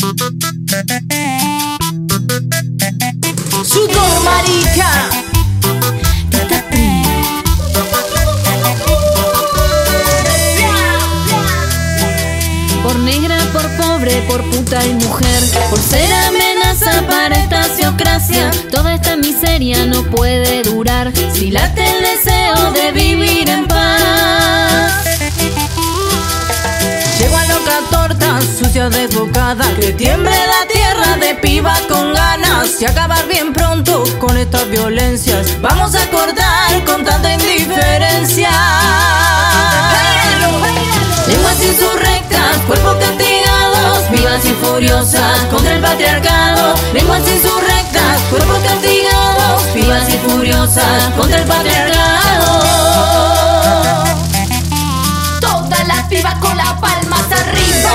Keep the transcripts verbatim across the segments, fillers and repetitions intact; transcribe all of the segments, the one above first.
Sudor, marica. Por negra, por pobre, por puta y mujer, por ser amenaza para esta sociocracia, toda esta miseria no puede durar si late el deseo de vivir en paz. Llego a loca torta, sucia desbocada, que tiemble la tierra de piba con ganas y acabar bien pronto con estas violencias. Vamos a cortar con tanta indiferencia. Lenguas insurrectas, cuerpos castigados, vivas y furiosas contra el patriarcado. Lenguas insurrectas, cuerpos castigados, vivas y furiosas contra el patriarcado. Todas las pibas con las palmas arriba.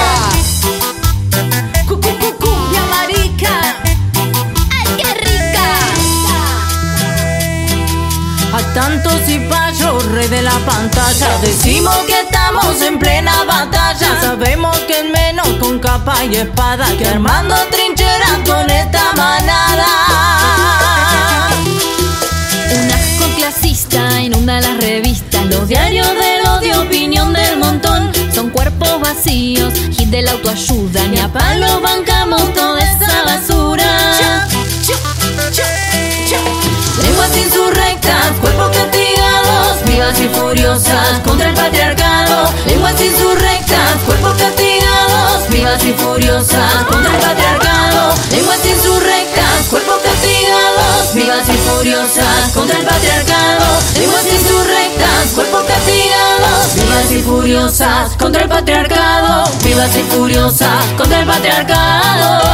Cumbia marica. ¡Ay, qué rica! A tantos cipayos, rey de la pantalla, decimos que estamos en plena batalla. Sabemos que es menos con capa y espada que armando trincheras con esta manada. Un asco clasista inunda las revistas, los diarios del odio, opinión del montón. Son cuerpos vacíos, hit de la autoayuda, ni a palo bancamos toda esa basura. Lenguas insurrectas, cuerpos castigados, vivas y furiosas contra el patriarcado. Lenguas insurrectas, cuerpos castigados, vivas y furiosas contra el patriarcado. Lenguas insurrectas, cuerpos castigados, vivas y furiosas contra el patriarcado. Lenguas insurrectas, cuerpos castigados, vivas y furiosas contra el patriarcado. Vivas y furiosas contra el patriarcado.